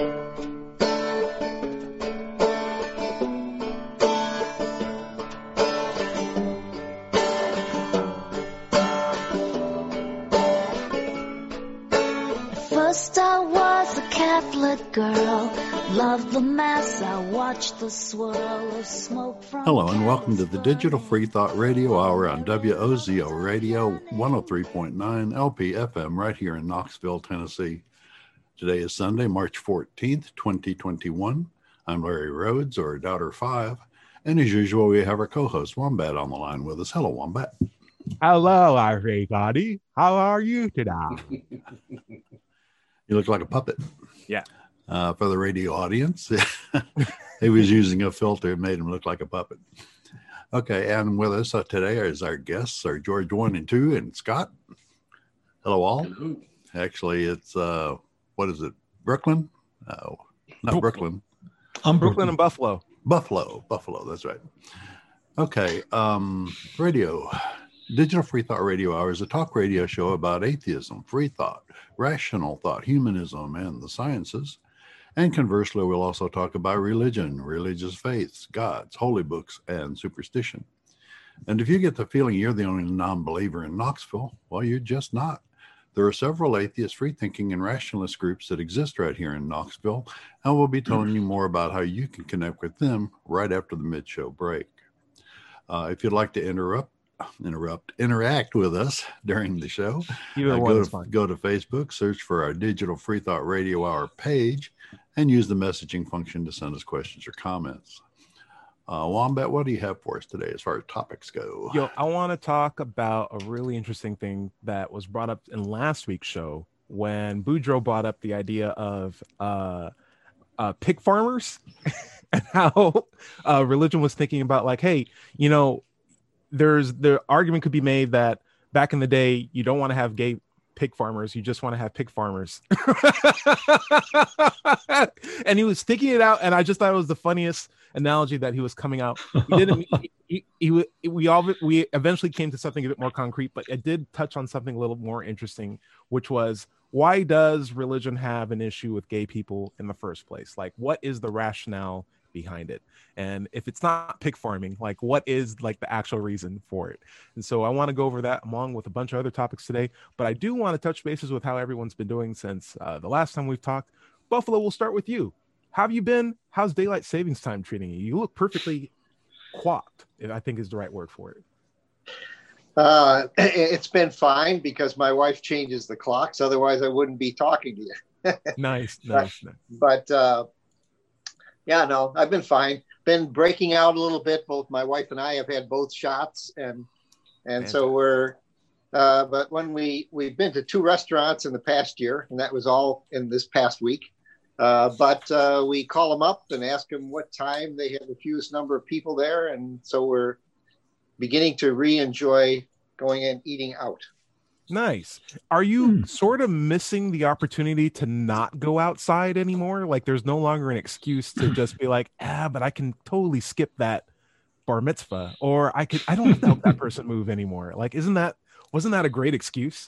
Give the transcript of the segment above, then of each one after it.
First I was a Catholic girl, loved the mass, I watched the swirl of smoke from... Hello and welcome to the Digital Free Thought Radio Hour on WOZO Radio 103.9 LP-FM right here in Knoxville, Tennessee. Today is Sunday, March 14th, 2021. I'm Larry Rhodes, or Doubter 5, and as usual we have our co-host Wombat on the line with us. Hello, Wombat. Hello, everybody. How are you today? You look like a puppet. Yeah. For the radio audience, he was using a filter and made him look like a puppet. Okay, and with us today is our guests, are George 1 and 2 and Scott. Hello, all. Hello. Actually, it's, what is it, Brooklyn? No, not Brooklyn. I'm Brooklyn and Buffalo. Buffalo, that's right. Okay, Digital Free Thought Radio Hour is a talk radio show about atheism, free thought, rational thought, humanism, and the sciences. And conversely, we'll also talk about religion, religious faiths, gods, holy books, and superstition. And if you get the feeling you're the only non-believer in Knoxville, well, you're just not. There are several atheist, free-thinking, and rationalist groups that exist right here in Knoxville, and we'll be telling you more about how you can connect with them right after the mid-show break. If you'd like to interact with us during the show, go to Facebook, search for our Digital Free Thought Radio Hour page, and use the messaging function to send us questions or comments. Wombat, what do you have for us today as far as topics go? I want to talk about a really interesting thing that was brought up in last week's show when Boudreaux brought up the idea of pig farmers and how religion was thinking about, like, hey, the argument could be made that back in the day, you don't want to have gay pig farmers, you just want to have pig farmers. And he was thinking it out, and I just thought it was the funniest analogy that he was coming out. We eventually came to something a bit more concrete, but it did touch on something a little more interesting, which was, why does religion have an issue with gay people in the first place? Like, what is the rationale behind it? And if it's not pig farming, like, what is like the actual reason for it? And so I want to go over that along with a bunch of other topics today, but I do want to touch bases with how everyone's been doing since the last time we've talked. Buffalo, we'll start with you. How have you been? How's daylight savings time treating you? You look perfectly quacked, if I think is the right word for it. It's been fine because my wife changes the clocks. Otherwise I wouldn't be talking to you. Nice. But yeah, no, I've been fine. Been breaking out a little bit. Both my wife and I have had both shots, and so we're. But when we've been to 2 restaurants in the past year, and that was all in this past week. But we call them up and ask them what time they have the fewest number of people there, and so we're beginning to re-enjoy going and eating out. Nice. Are you sort of missing the opportunity to not go outside anymore? Like, there's no longer an excuse to just be like, but I can totally skip that bar mitzvah, or I don't have to help that person move anymore. Like, wasn't that a great excuse?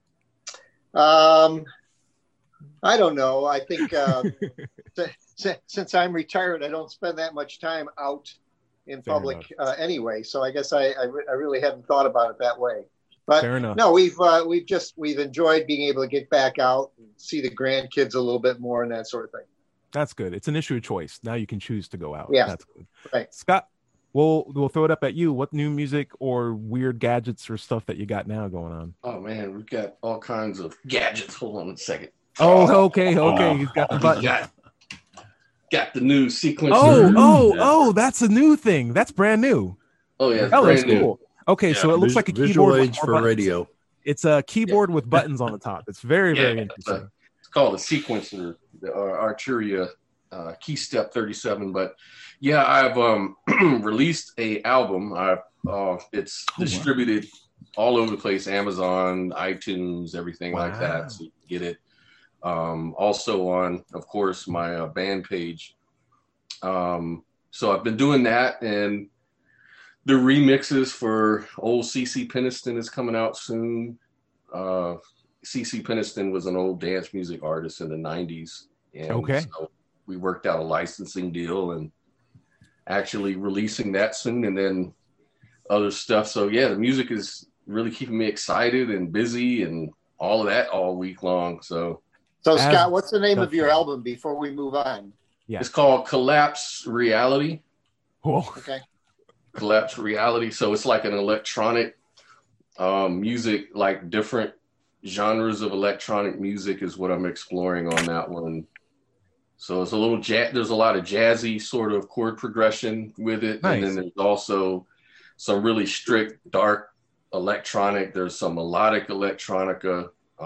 I don't know. I think since I'm retired, I don't spend that much time out in public anyway. So I guess I really hadn't thought about it that way. But no, we've enjoyed being able to get back out and see the grandkids a little bit more and that sort of thing. That's good. It's an issue of choice. Now you can choose to go out. Yeah, that's good. Right. Scott, we'll throw it up at you. What new music or weird gadgets or stuff that you got now going on? Oh man, we've got all kinds of gadgets. Hold on a second. Oh, okay. He's got the button. Got the new sequencer. That's a new thing. That's brand new. Oh yeah, that looks cool. Okay, so it looks like a visual keyboard aids for buttons. Radio. It's a keyboard with buttons on the top. It's very interesting. It's called a sequencer, the Arturia Keystep 37. But yeah, I've released a album. It's distributed all over the place: Amazon, iTunes, everything like that. So you can get it. Also on, of course, my band page. So I've been doing that, and the remixes for old CeCe Peniston is coming out soon. CeCe Peniston was an old dance music artist in the 90s. And okay. So we worked out a licensing deal and actually releasing that soon, and then other stuff. So yeah, the music is really keeping me excited and busy and all of that all week long. So Scott, what's the name of your album before we move on? Yeah. It's called Collapse Reality. Cool. Okay. Collapse Reality. So it's like an electronic music, like different genres of electronic music is what I'm exploring on that one. So it's a little there's a lot of jazzy sort of chord progression with it. Nice. And then there's also some really strict, dark electronic. There's some melodic electronica.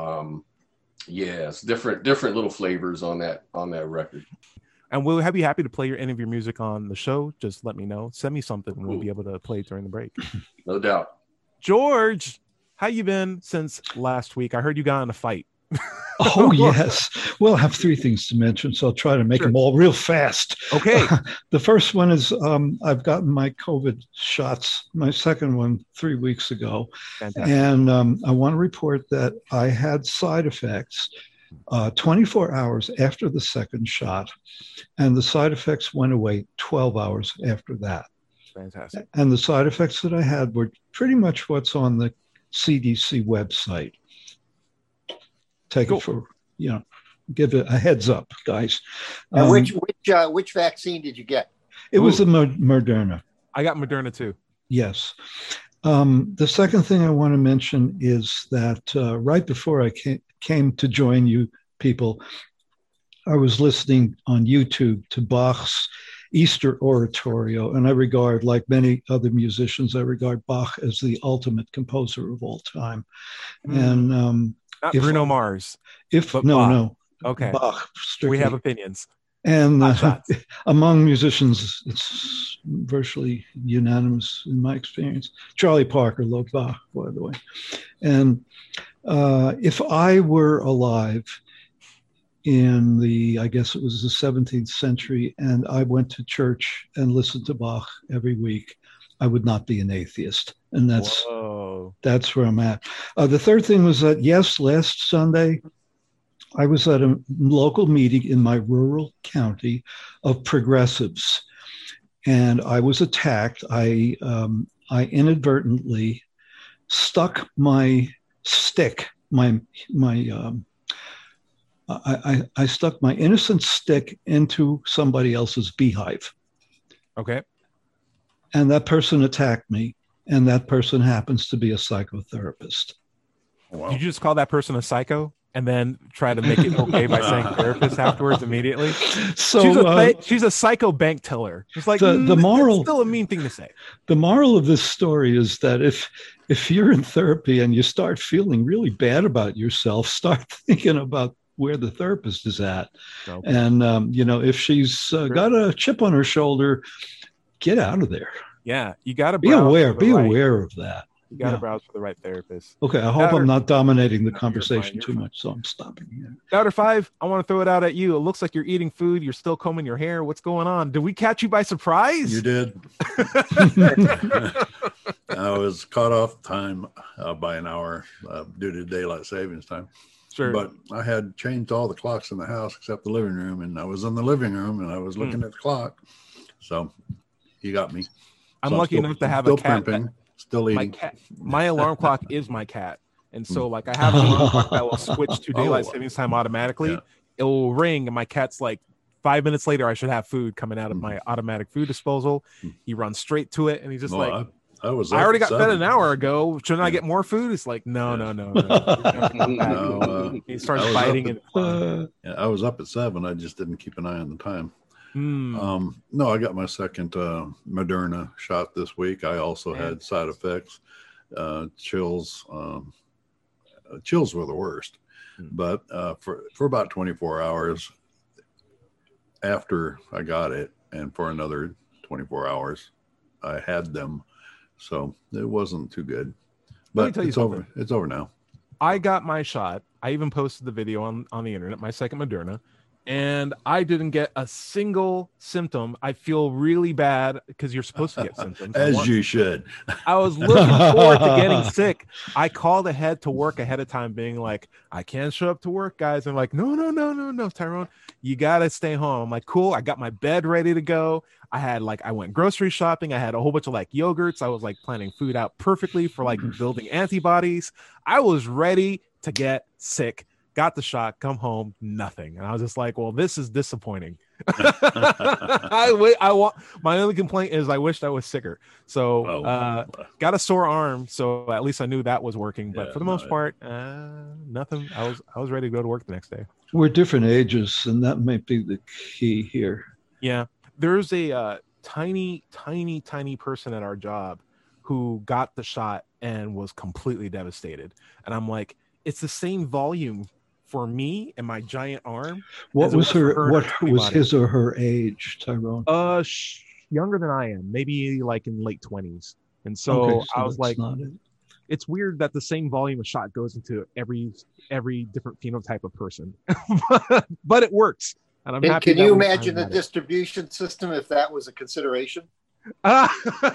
It's different little flavors on that record. And we'll be happy to play any of your music on the show. Just let me know. Send me something and we'll be able to play it during the break. No doubt. George, how you been since last week? I heard you got in a fight. Oh, yes. Well, I have 3 things to mention, so I'll try to make them all real fast. Okay. The first one is I've gotten my COVID shots, my second one 3 weeks ago. Fantastic. And I want to report that I had side effects 24 hours after the second shot, and the side effects went away 12 hours after that. Fantastic. And the side effects that I had were pretty much what's on the CDC website. Take it for, give it a heads up, guys. And which vaccine did you get? It was the Moderna. I got Moderna too. Yes. The second thing I want to mention is that right before I came to join you people, I was listening on YouTube to Bach's Easter Oratorio, and I regard, like many other musicians, I regard Bach as the ultimate composer of all time. And not Bruno Mars. No. Okay. Bach. Strictly. We have opinions. And among musicians, it's virtually unanimous in my experience. Charlie Parker loved Bach, by the way. And if I were alive in I guess it was the 17th century, and I went to church and listened to Bach every week, I would not be an atheist. And that's where I'm at. The third thing was that, yes, last Sunday, I was at a local meeting in my rural county of progressives, and I was attacked. I inadvertently stuck my stick, I stuck my innocent stick into somebody else's beehive. Okay. And that person attacked me, and that person happens to be a psychotherapist. Wow. Did you just call that person a psycho and then try to make it okay by saying therapist afterwards immediately? So she's a psycho bank teller. It's like the moral, it's still a mean thing to say. The moral of this story is that if you're in therapy and you start feeling really bad about yourself, start thinking about where the therapist is at. Okay. And if she's got a chip on her shoulder, get out of there. Yeah, you got to be aware of that. You got to browse for the right therapist. Okay, I hope I'm not dominating the conversation too much, so I'm stopping here. Doubter 5, I want to throw it out at you. It looks like you're eating food. You're still combing your hair. What's going on? Did we catch you by surprise? You did. I was caught off time by an hour due to daylight savings time. Sure. But I had changed all the clocks in the house except the living room, and I was in the living room and I was looking at the clock. So you got me. I'm lucky enough to have a cat. Still eating. My alarm clock is my cat. And so like I have an alarm clock that will switch to daylight savings time automatically. Yeah. It will ring and my cat's like 5 minutes later, I should have food coming out of my automatic food disposal. He runs straight to it and he's just I already got fed an hour ago. Shouldn't I get more food? It's like, no. He starts biting. I was up at 7. I just didn't keep an eye on the time. No, I got my second Moderna shot this week. I also had side effects, chills. Chills were the worst, but for about 24 hours after I got it, and for another 24 hours, I had them. So it wasn't too good. But it's over. It's over now. I got my shot. I even posted the video on the internet, my second Moderna. and I didn't get a single symptom. I feel really bad because you're supposed to get symptoms. As you should. I was looking forward to getting sick. I called ahead to work ahead of time, being like, I can't show up to work, guys. And like, no, Tyrone, you gotta stay home. I'm like, cool. I got my bed ready to go. I went grocery shopping. I had a whole bunch of like yogurts. I was like planning food out perfectly for like building antibodies. I was ready to get sick. Got the shot, come home, nothing. And I was just like, well, this is disappointing. My only complaint is I wished I was sicker. So got a sore arm, so at least I knew that was working. But for the most part, nothing. I was ready to go to work the next day. We're different ages, and that might be the key here. Yeah. There's a tiny person at our job who got the shot and was completely devastated. And I'm like, it's the same volume for me and my giant arm. What was his or her age, Tyrone? Younger than I am, maybe like in late 20s. And so I was like, it's weird that the same volume of shot goes into every different phenotype of person, but it works. And I'm happy. Can you imagine the distribution system if that was a consideration? Well,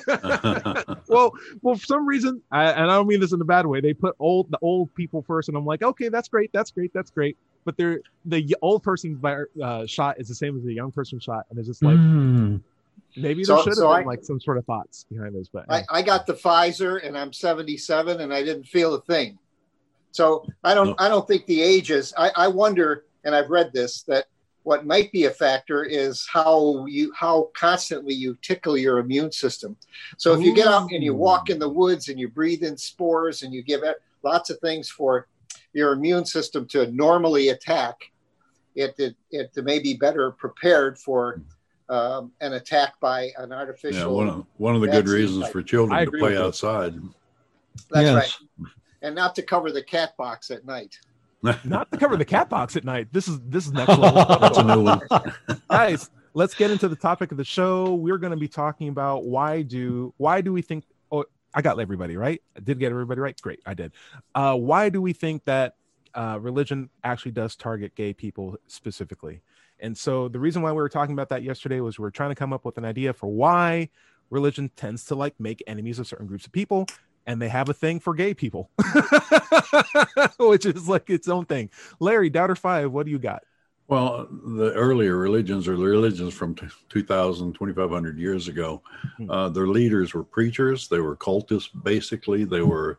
for some reason, and I don't mean this in a bad way, they put the old people first, and I'm like, okay, that's great. But the old person's shot is the same as the young person's shot, and it's just like maybe there should have been like some sort of thoughts behind this. But I got the Pfizer, and I'm 77, and I didn't feel a thing. So I don't think the age is. I wonder, and I've read this, that what might be a factor is how constantly you tickle your immune system. So if you get out and you walk in the woods and you breathe in spores and you give it lots of things for your immune system to normally attack, it may be better prepared for an attack by an artificial. Yeah, one of the good reasons for children to play outside. That's right, and not to cover the cat box at night. Not to cover the cat box at night. This is next level. That's a new one. Guys, let's get into the topic of the show. We're going to be talking about why do we think? Oh, I got everybody right. I did get everybody right. Great, I did. Why do we think that religion actually does target gay people specifically? And so the reason why we were talking about that yesterday was we were trying to come up with an idea for why religion tends to like make enemies of certain groups of people. And they have a thing for gay people, which is like its own thing. Larry, Doubter 5, what do you got? Well, the earlier religions or the religions from 2,000, 2,500 years ago, their leaders were preachers. They were cultists, basically. They were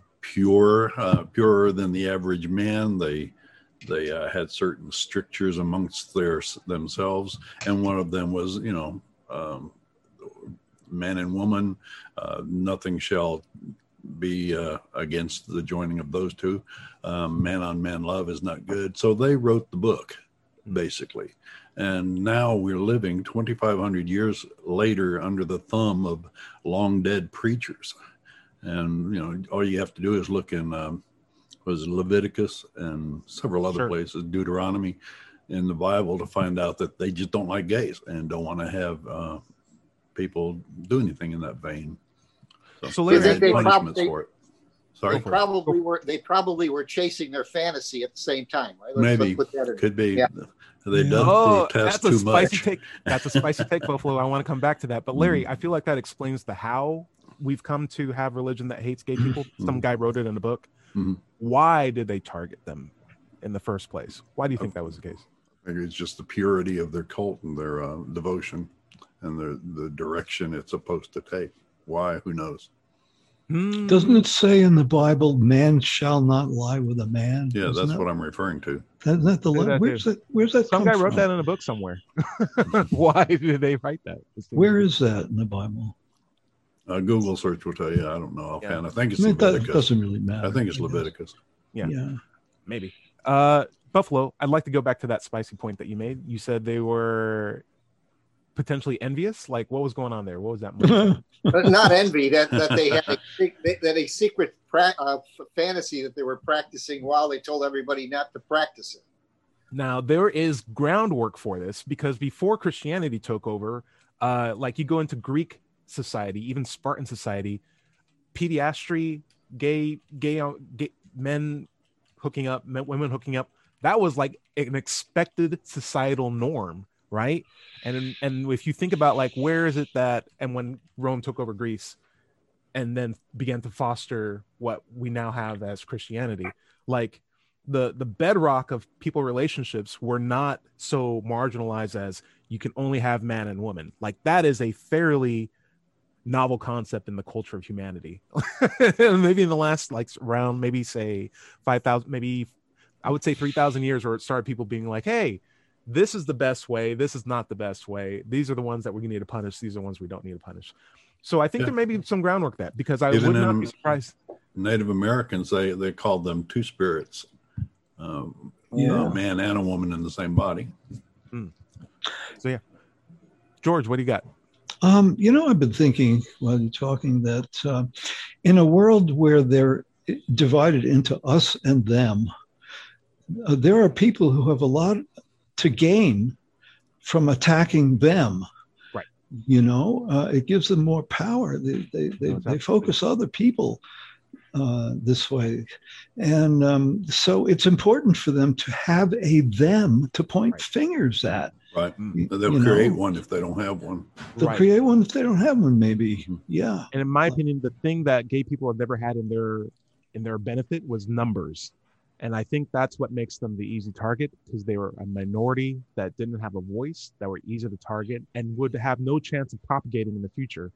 purer than the average man. They had certain strictures amongst themselves. And one of them was, man and woman, nothing shall be against the joining of those two. Man on man love is not good. So they wrote the book, basically. And now we're living 2,500 years later under the thumb of long dead preachers. And, all you have to do is look in Leviticus and several other places, Deuteronomy in the Bible, to find out that they just don't like gays and don't want to have people do anything in that vein. So they punishments for it. Sorry, they probably were chasing their fantasy at the same time. Right? Maybe could be. Yeah. They done protest too much. That's a spicy take, Buffalo. I want to come back to that. But Larry, I feel like that explains the how we've come to have religion that hates gay people. Some guy wrote it in a book. Why did they target them in the first place? Why do you think that was the case? Maybe it's just the purity of their cult and their devotion and the direction it's supposed to take. Why? Who knows? Doesn't it say in the Bible, man shall not lie with a man? Yeah, that's what I'm referring to. Isn't that the where's that Some guy wrote that in a book somewhere. Why did they write that? Where is that in the Bible? Google search will tell you. I don't know offhand. I think it's Leviticus. It doesn't really matter. I think it's Leviticus. Yeah. Maybe. Buffalo, I'd like to go back to that spicy point that you made. You said they were potentially envious. Like, what was going on there? What was that? Not envy. That they had a secret fantasy that they were practicing while they told everybody not to practice it. Now, there is groundwork for this because before Christianity took over, like you go into Greek society, even Spartan society, pediastry, gay men hooking up, women hooking up, That was like an expected societal norm, right? And if you think about like, where is it that, and when Rome took over Greece and then began to foster what we now have as Christianity, like the bedrock of people relationships were not so marginalized as you can only have man and woman. Like that is a fairly novel concept in the culture of humanity. Maybe in the last like around maybe say 5,000, maybe I would say 3,000 years, where it started people being like, hey, this is the best way, this is not the best way, these are the ones that we need to punish, these are the ones we don't need to punish. So I think there may be some groundwork that, because I would not be surprised. Native Americans, they called them two spirits, a man and a woman in the same body. So yeah, George, what do you got? I've been thinking while you're talking that in a world where they're divided into us and them, there are people who have a lot to gain from attacking them. Right. It gives them more power. They focus other people this way. And so it's important for them to have a them to point fingers at. Right. They'll create one if they don't have one. They'll create one if they don't have one, maybe. Yeah. And in my opinion, the thing that gay people have never had in their benefit was numbers. And I think that's what makes them the easy target, because they were a minority that didn't have a voice, that were easy to target, and would have no chance of propagating in the future.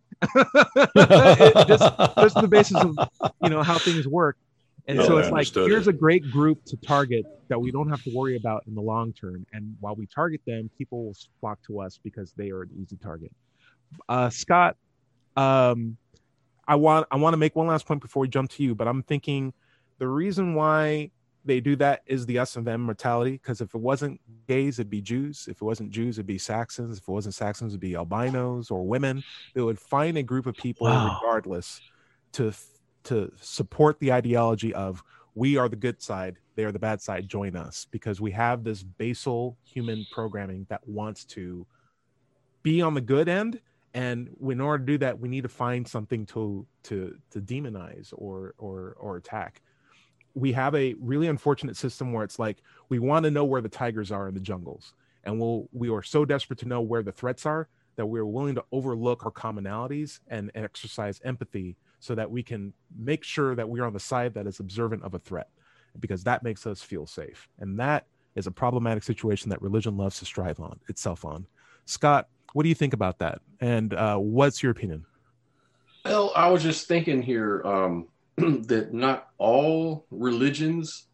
just the basis of how things work. And so it's like, here's a great group to target that we don't have to worry about in the long term. And while we target them, people will flock to us because they are an easy target. Scott, I want to make one last point before we jump to you, but I'm thinking the reason why they do that is the us and them mentality. Because if it wasn't gays, it'd be Jews. If it wasn't Jews, it'd be Saxons. If it wasn't Saxons, it'd be albinos or women. They would find a group of people regardless to support the ideology of, we are the good side, they are the bad side, join us, because we have this basal human programming that wants to be on the good end. And in order to do that, we need to find something to demonize or attack. We have a really unfortunate system where it's like, we want to know where the tigers are in the jungles. And we are so desperate to know where the threats are that we're willing to overlook our commonalities and exercise empathy so that we can make sure that we're on the side that is observant of a threat, because that makes us feel safe. And that is a problematic situation that religion loves to strive on itself on. Scott, what do you think about that? And what's your opinion? Well, I was just thinking here that not all religions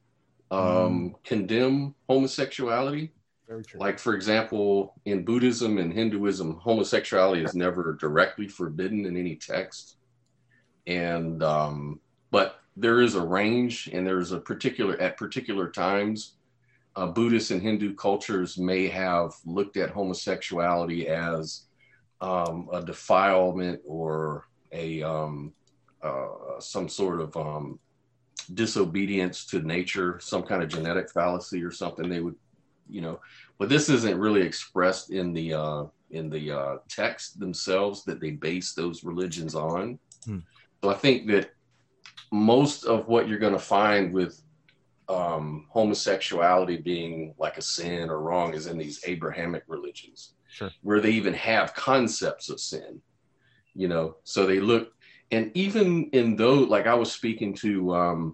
condemn homosexuality. Very true. Like, for example, in Buddhism and Hinduism, homosexuality is never directly forbidden in any text. And but there is a range, and there's at particular times, Buddhist and Hindu cultures may have looked at homosexuality as a defilement or a some sort of disobedience to nature, some kind of genetic fallacy or something. They would, but this isn't really expressed in the text themselves that they base those religions on. So I think that most of what you're going to find with homosexuality being like a sin or wrong is in these Abrahamic religions, where they even have concepts of sin, so they look, and even in those, like I was speaking to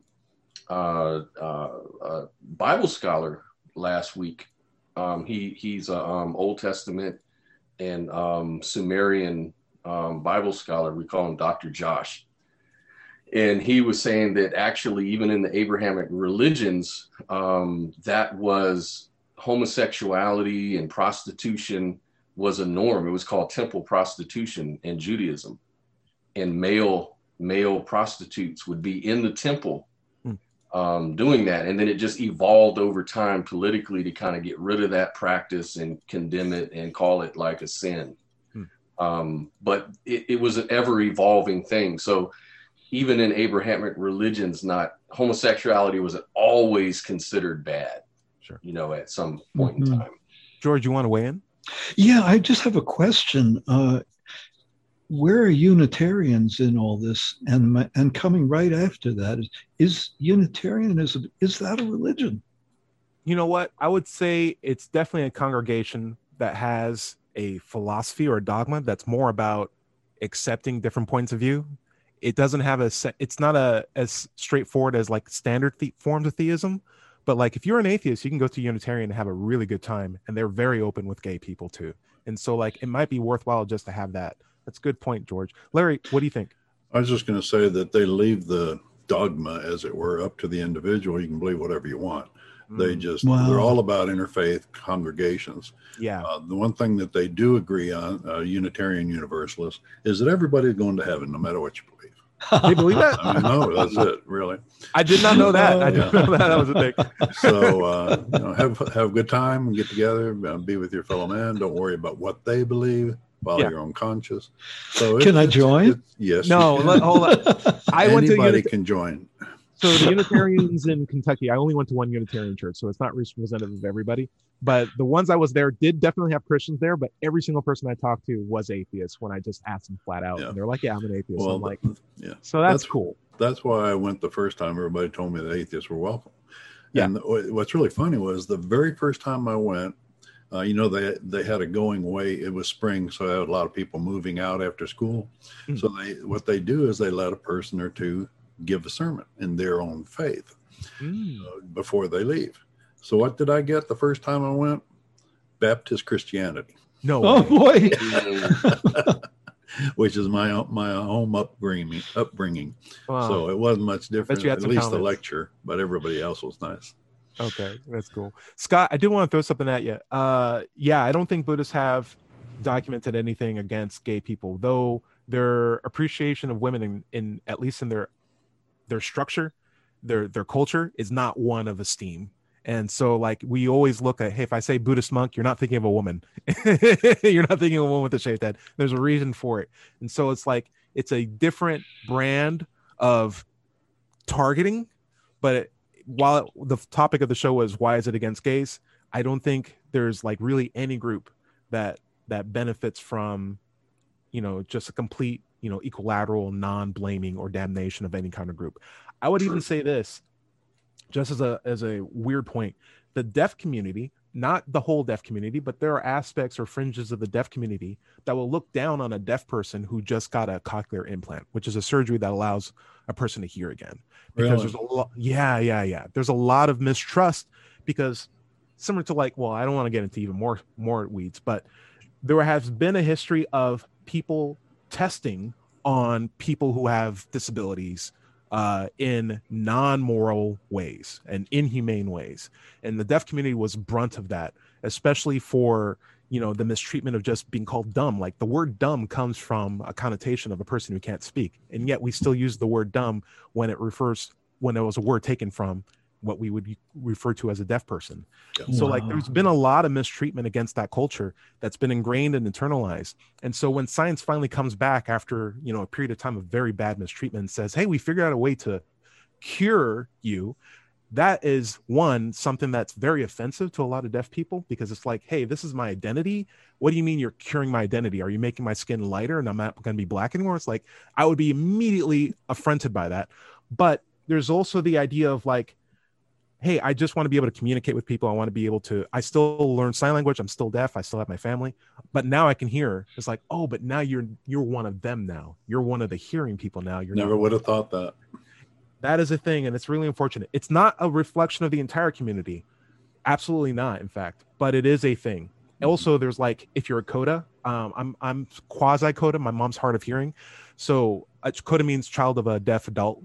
a Bible scholar last week. He's a Old Testament and Sumerian Bible scholar. We call him Dr. Josh. And he was saying that actually, even in the Abrahamic religions, that was homosexuality and prostitution was a norm. It was called temple prostitution in Judaism. And male prostitutes would be in the temple doing that. And then it just evolved over time politically to kind of get rid of that practice and condemn it and call it like a sin. But it was an ever evolving thing. So even in Abrahamic religions, homosexuality was always considered bad, at some point in time. George, you want to weigh in? Yeah, I just have a question. Where are Unitarians in all this? And coming right after that, is Unitarianism, is that a religion? You know what? I would say it's definitely a congregation that has a philosophy or a dogma that's more about accepting different points of view. It doesn't have it's not as straightforward as like standard forms of theism, but like if you're an atheist, you can go to Unitarian and have a really good time, and they're very open with gay people too. And so like it might be worthwhile just to have that. That's a good point, George. Larry, what do you think? I was just going to say that they leave the dogma, as it were, up to the individual. You can believe whatever you want. They just, they're all about interfaith congregations. Yeah. The one thing that they do agree on, Unitarian Universalists, is that everybody's going to heaven no matter what you believe. They believe that? I mean, no, that's it, really. I did not know that. I didn't know that was a thing. So, have a good time and get together, be with your fellow man. Don't worry about what they believe. Follow your own conscience. So can I join? Yes. No, hold on. Anybody can join. So the Unitarians in Kentucky, I only went to one Unitarian church, so it's not representative of everybody. But the ones I was there did definitely have Christians there, but every single person I talked to was atheist when I just asked them flat out. Yeah. And they're like, yeah, I'm an atheist. Well, I'm like, yeah. So that's cool. That's why I went the first time. Everybody told me that atheists were welcome. Yeah. And what's really funny was the very first time I went, they had a going away. It was spring, so I had a lot of people moving out after school. Mm. So what they do is they let a person or two give a sermon in their own faith before they leave. So what did I get the first time I went? Baptist Christianity. No. Oh boy. Which is my home upbringing. Wow. So it wasn't much different. At least the lecture, but everybody else was nice. Okay, that's cool. Scott, I did want to throw something at you. I don't think Buddhists have documented anything against gay people, though their appreciation of women in at least in their structure, their culture is not one of esteem. And so like we always look at, hey, if I say Buddhist monk, you're not thinking of a woman. You're not thinking of a woman with a shaved head. There's a reason for it. And so it's like it's a different brand of targeting. But while the topic of the show was why is it against gays, I don't think there's like really any group that benefits from, just a complete, equilateral, non-blaming or damnation of any kind of group. I would even say this, just as a weird point, the deaf community, not the whole deaf community, but there are aspects or fringes of the deaf community that will look down on a deaf person who just got a cochlear implant, which is a surgery that allows a person to hear again. Because there's a lot, there's a lot of mistrust because similar to like, well, I don't want to get into even more weeds, but there has been a history of people testing on people who have disabilities in non-moral ways and inhumane ways. And the deaf community was brunt of that, especially for, the mistreatment of just being called dumb. Like the word dumb comes from a connotation of a person who can't speak. And yet we still use the word dumb when it was a word taken from what we would refer to as a deaf person. Yeah. So like there's been a lot of mistreatment against that culture that's been ingrained and internalized. And so when science finally comes back after, a period of time of very bad mistreatment and says, hey, we figured out a way to cure you, that is something that's very offensive to a lot of deaf people because it's like, hey, this is my identity. What do you mean you're curing my identity? Are you making my skin lighter and I'm not going to be black anymore? It's like, I would be immediately affronted by that. But there's also the idea of like, hey, I just want to be able to communicate with people. I want to be able to, I still learn sign language. I'm still deaf. I still have my family, but now I can hear. It's like, oh, but now you're one of them now. You're one of the hearing people now. You're never would have thought that. That is a thing. And it's really unfortunate. It's not a reflection of the entire community. Absolutely not, in fact, but it is a thing. Also, there's like, if you're a CODA, I'm quasi CODA. My mom's hard of hearing. So CODA means child of a deaf adult.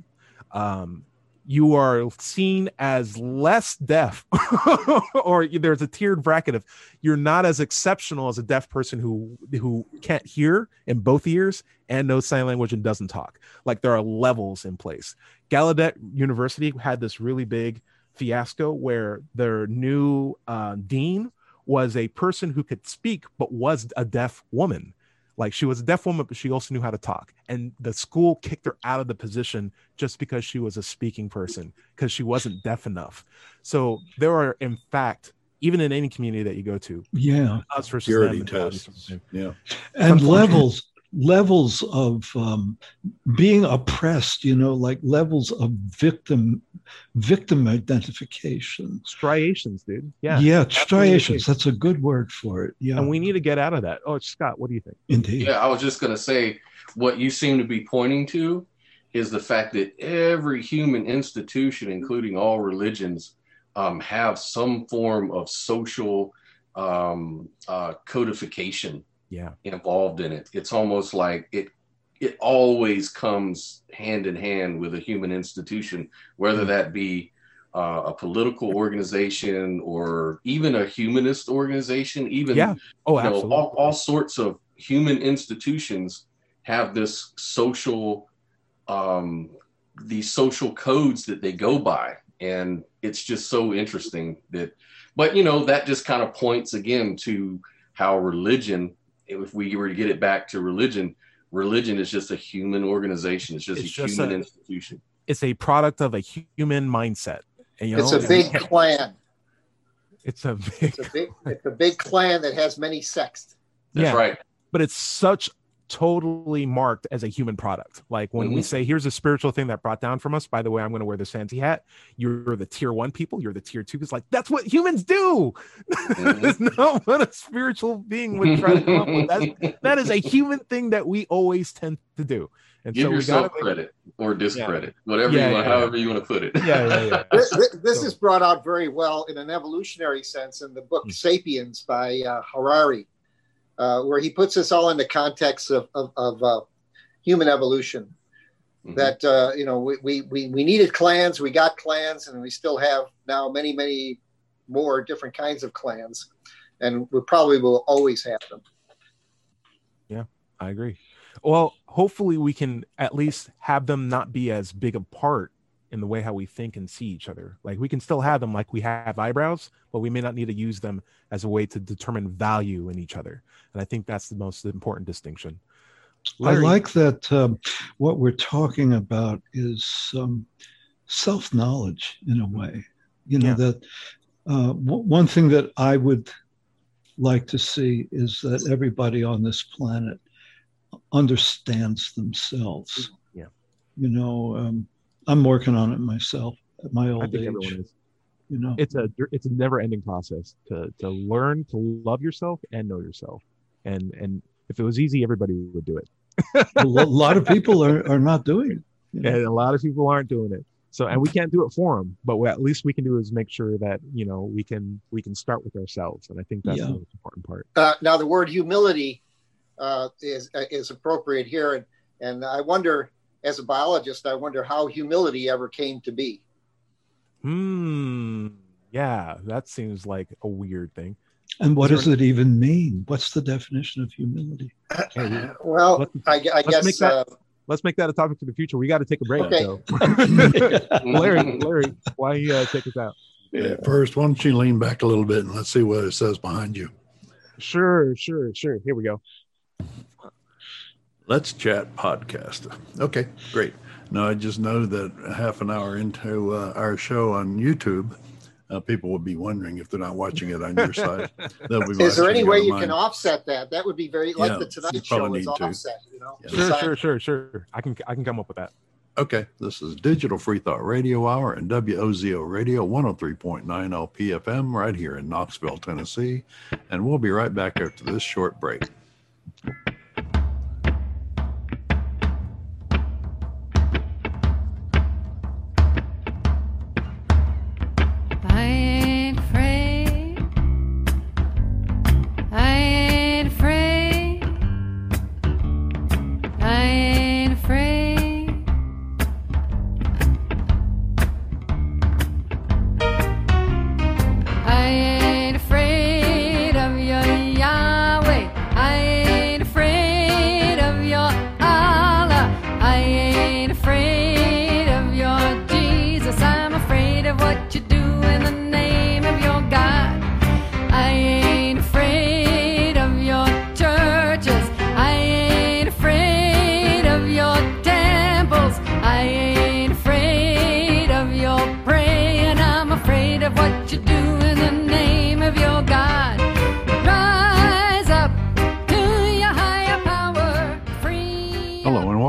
You are seen as less deaf or there's a tiered bracket of you're not as exceptional as a deaf person who can't hear in both ears and knows sign language and doesn't talk. Like there are levels in place. Gallaudet University had this really big fiasco where their new dean was a person who could speak, but was a deaf woman. Like she was a deaf woman, but she also knew how to talk. And the school kicked her out of the position just because she was a speaking person, because she wasn't deaf enough. So there are, in fact, even in any community that you go to, us versus purity tests. Yeah. And levels levels of being oppressed, like levels of victim identification. Striations, dude. Yeah. Yeah, striations. That's a good word for it. Yeah. And we need to get out of that. Oh, Scott, what do you think? Indeed. Yeah, I was just going to say, what you seem to be pointing to is the fact that every human institution, including all religions, have some form of social codification involved in it. It's almost like it always comes hand in hand with a human institution, whether that be a political organization or even a humanist organization. Even absolutely. All sorts of human institutions have this social these social codes that they go by, and it's just so interesting that that just kind of points again to how religion, if we were to get it back to religion is just a human organization. It's just a human institution. It's a product of a human mindset. And, it's a big clan. It's a big clan that has many sects. That's right. But it's such totally marked as a human product. Like when we say, here's a spiritual thing that brought down from us, by the way, I'm going to wear the Santi hat. You're the tier 1 people. You're the tier 2. It's like, that's what humans do. It's not what a spiritual being would try to come up with. That is a human thing that we always tend to do. And give so yourself credit or discredit, whatever however you want to put it. This is brought out very well in an evolutionary sense in the book Sapiens by Harari. Where he puts us all in the context of human evolution. That we needed clans, we got clans, and we still have now many, many more different kinds of clans, and we probably will always have them. Yeah, I agree. Well, hopefully we can at least have them not be as big a part in the way how we think and see each other. Like we can still have them like we have eyebrows, but we may not need to use them as a way to determine value in each other. And I think that's the most important distinction. Larry. I like that what we're talking about is self-knowledge in a way. That one thing that I would like to see is that everybody on this planet understands themselves. Yeah. I'm working on it myself at my old age. Everyone is. It's a never-ending process to learn to love yourself and know yourself. And if it was easy, everybody would do it. A lot of people are not doing it. And a lot of people aren't doing it. So, and we can't do it for them, but what at least we can do is make sure that we can start with ourselves. And I think that's the most important part. Now, the word humility is appropriate here, and I wonder, as a biologist, how humility ever came to be. Yeah, that seems like a weird thing. And what does it even mean? What's the definition of humility? Well, I guess let's make that a topic for the future. We got to take a break. Okay. So. Larry, why take us out? Yeah, first, why don't you lean back a little bit and let's see what it says behind you. Sure. Here we go. Let's Chat podcast. Okay, great. Now, I just know that half an hour into our show on YouTube, people will be wondering if they're not watching it on your side. Is there any way you can offset that? That would be very the Tonight Show is offset. Sure. I can come up with that. Okay, this is Digital Free Thought Radio Hour and WOZO Radio 103.9 LPFM right here in Knoxville, Tennessee, and we'll be right back after this short break. I ain't afraid of your Yahweh. I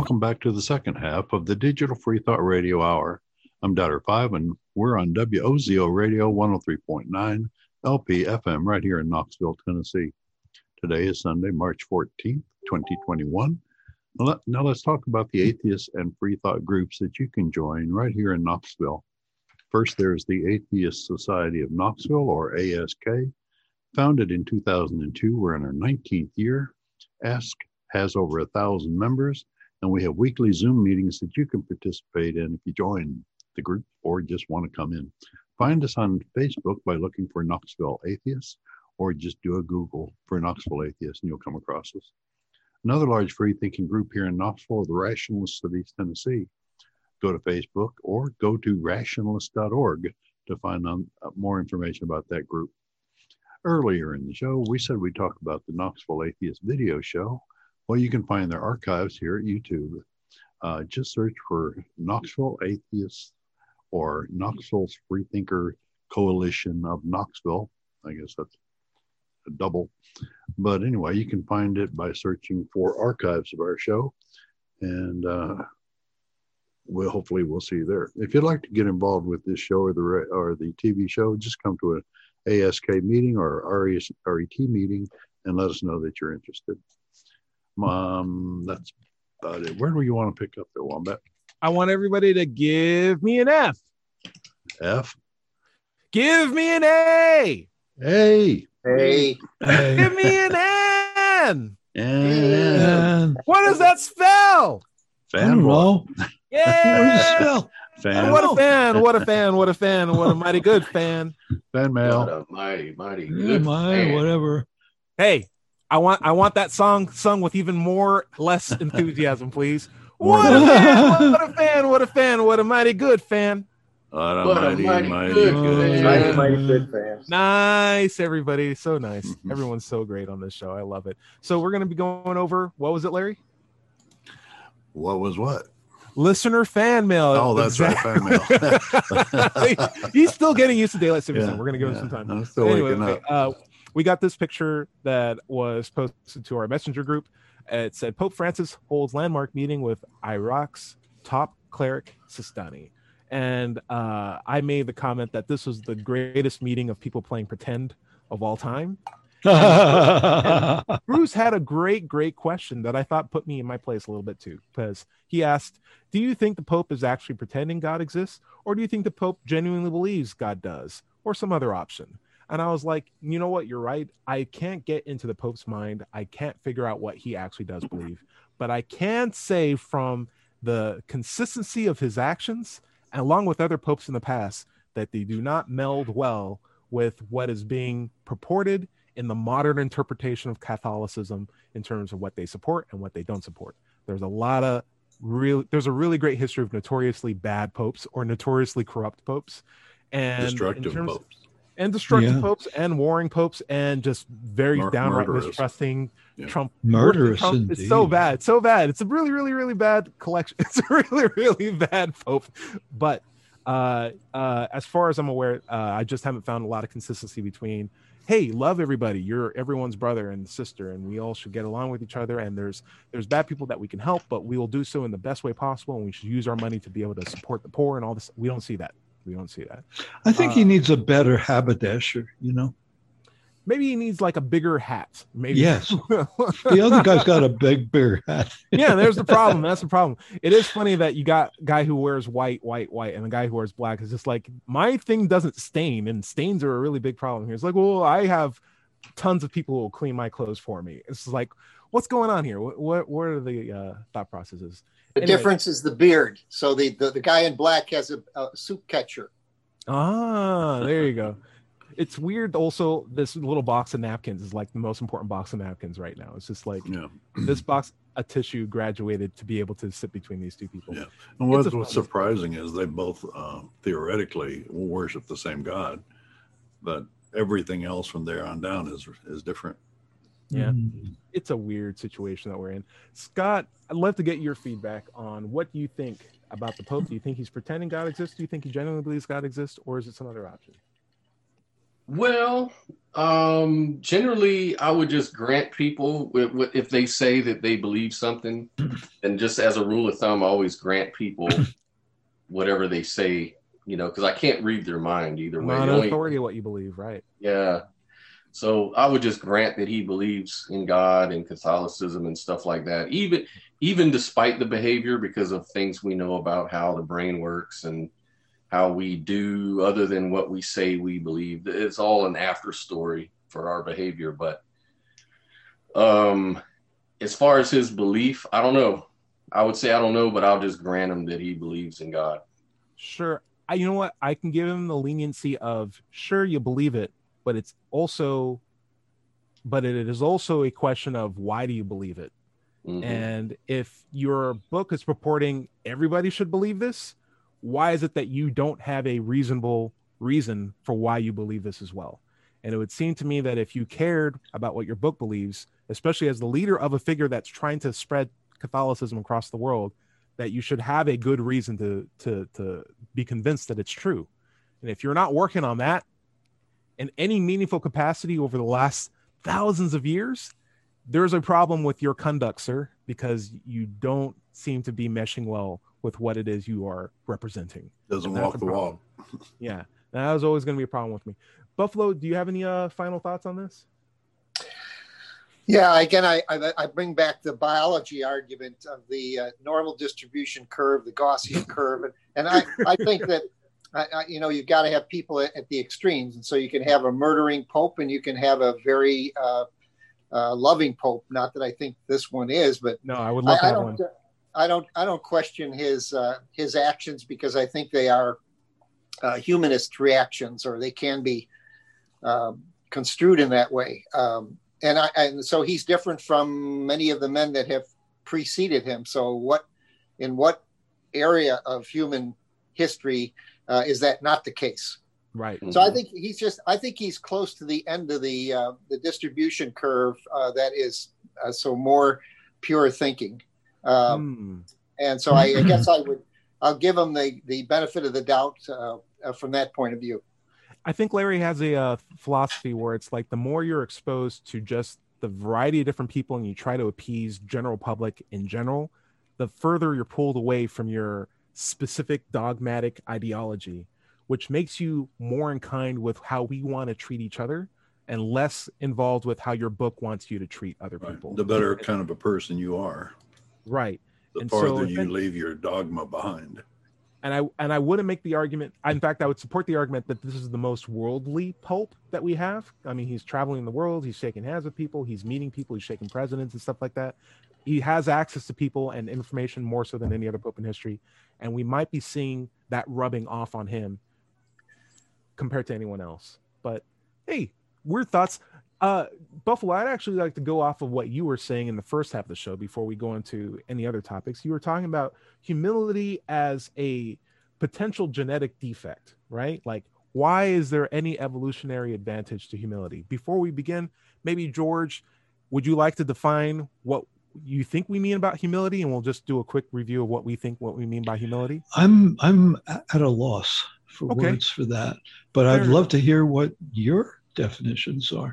welcome back to the second half of the Digital Free Thought Radio Hour. I'm Dr. Five, and we're on WOZO Radio 103.9 LP FM right here in Knoxville, Tennessee. Today is Sunday, March 14th, 2021. Now let's talk about the atheist and free thought groups that you can join right here in Knoxville. First, there's the Atheist Society of Knoxville, or ASK. Founded in 2002, we're in our 19th year. ASK has over 1,000 members, and we have weekly Zoom meetings that you can participate in if you join the group or just want to come in. Find us on Facebook by looking for Knoxville Atheists, or just do a Google for Knoxville Atheists and you'll come across us. Another large free thinking group here in Knoxville, the Rationalists of East Tennessee. Go to Facebook or go to rationalist.org to find out more information about that group. Earlier in the show, we said we'd talk about the Knoxville Atheist video show. Well, you can find their archives here at YouTube. Just search for Knoxville Atheists or Knoxville's Freethinker Coalition of Knoxville. I guess that's a double. But anyway, you can find it by searching for archives of our show. And hopefully we'll see you there. If you'd like to get involved with this show or the TV show, just come to an ASK meeting or RET meeting and let us know that you're interested. That's about it. Where do you want to pick up there, Wombat? I want everybody to give me an F. F? Give me an A. Hey. Hey. Give me an N. And what does that spell? Fanboy. Yeah. Fan. What a fan. What a fan. What a fan. What a mighty good fan. Fan mail. What a mighty good fan. Whatever. Hey, I want that song sung with even less enthusiasm, please. What a fan. What a fan. What a fan. What a mighty good fan. What a mighty good fan. Nice, everybody. So nice. Everyone's so great on this show. I love it. So we're going to be going over, what was it, Larry? What was what? Listener fan mail. Oh, that's right, fan mail. He's still getting used to daylight savings time. Yeah, We're going to give him some time. I'm still waking up. We got this picture that was posted to our messenger group. It said, Pope Francis holds landmark meeting with Iraq's top cleric Sistani. And I made the comment that this was the greatest meeting of people playing pretend of all time. And Bruce had a great question that I thought put me in my place a little bit too, because he asked, do you think the Pope is actually pretending God exists, or do you think the Pope genuinely believes God does, or some other option? And I was like, you know what, you're right. I can't get into the Pope's mind. I can't figure out what he actually does believe, but I can say from the consistency of his actions, along with other popes in the past, that they do not meld well with what is being purported in the modern interpretation of Catholicism in terms of what they support and what they don't support. There's a really great history of notoriously bad popes or notoriously corrupt popes, and destructive popes and warring popes, and just very downright mistrusting Trump. Murderous. Trump. It's so bad. It's a really bad collection. It's a really bad pope. But as far as I'm aware, I just haven't found a lot of consistency between, hey, love everybody, you're everyone's brother and sister, and we all should get along with each other, and there's bad people that we can help, but we will do so in the best way possible, and we should use our money to be able to support the poor and all this. We don't see that. I think he needs a better haberdasher, Maybe he needs like a bigger hat. Maybe. Yes. The other guy's got a bigger hat. Yeah, there's the problem. That's the problem. It is funny that you got a guy who wears white, and the guy who wears black is just like, my thing doesn't stain, and stains are a really big problem here. It's like, well, I have tons of people who will clean my clothes for me. It's like, what's going on here? What are the thought processes? The difference is the beard. So the guy in black has a soup catcher. Ah, there you go. It's weird. Also, this little box of napkins is like the most important box of napkins right now. It's just like this box of tissue graduated to be able to sit between these two people. Yeah. And what's surprising is they both theoretically worship the same God, but everything else from there on down is different. Yeah. It's a weird situation that we're in. Scott, I'd love to get your feedback on what you think about the Pope. Do you think he's pretending God exists? Do you think he genuinely believes God exists, or is it some other option? Well, generally, I would just grant people if they say that they believe something, and just as a rule of thumb, I always grant people whatever they say, because I can't read their mind either way. Not an authority of what you believe, right? Yeah. So I would just grant that he believes in God and Catholicism and stuff like that, even despite the behavior, because of things we know about how the brain works and how we do other than what we say we believe. It's all an after story for our behavior. But as far as his belief, I don't know. I would say I don't know, but I'll just grant him that he believes in God. Sure. You know what? I can give him the leniency of, sure, you believe it, but it is also a question of why do you believe it? Mm-hmm. And if your book is purporting everybody should believe this, why is it that you don't have a reasonable reason for why you believe this as well? And it would seem to me that if you cared about what your book believes, especially as the leader of a figure that's trying to spread Catholicism across the world, that you should have a good reason to be convinced that it's true. And if you're not working on that in any meaningful capacity over the last thousands of years, there's a problem with your conduct, sir, because you don't seem to be meshing well with what it is you are representing. Doesn't walk the walk. Yeah, that was always going to be a problem with me. Buffalo, do you have any final thoughts on this? Yeah, again, I bring back the biology argument of the normal distribution curve, the Gaussian curve, and I think that you've got to have people at the extremes, and so you can have a murdering pope, and you can have a very loving pope. Not that I think this one is, but no, I would love that one. I don't question his actions, because I think they are humanist reactions, or they can be construed in that way. And so he's different from many of the men that have preceded him. So in what area of human history is that not the case? Right. So I think he's close to the end of the distribution curve that is so more pure thinking. And so I guess I'll give him the benefit of the doubt from that point of view. I think Larry has a philosophy where it's like the more you're exposed to just the variety of different people and you try to appease general public in general, the further you're pulled away from your specific dogmatic ideology, which makes you more in kind with how we want to treat each other and less involved with how your book wants you to treat other people. The better kind of a person you are. Right. The farther you leave your dogma behind. And I wouldn't make the argument. In fact, I would support the argument that this is the most worldly pope that we have. I mean, he's traveling the world. He's shaking hands with people. He's meeting people. He's shaking presidents and stuff like that. He has access to people and information more so than any other pope in history. And we might be seeing that rubbing off on him compared to anyone else. But hey, weird thoughts. Buffalo, I'd actually like to go off of what you were saying in the first half of the show before we go into any other topics. You were talking about humility as a potential genetic defect, right? Like, why is there any evolutionary advantage to humility? Before we begin, maybe George, would you like to define what you think we mean about humility, and we'll just do a quick review of what we mean by humility? I'm at a loss for words for that, but I'd love to hear what your definitions are.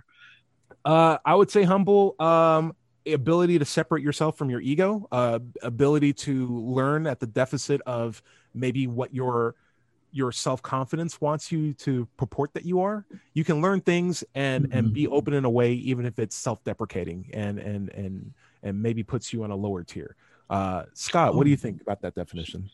I would say humble, ability to separate yourself from your ego, ability to learn at the deficit of maybe what your self-confidence wants you to purport that you are. You can learn things and be open in a way, even if it's self-deprecating and maybe puts you on a lower tier. Scott, what do you think about that definition?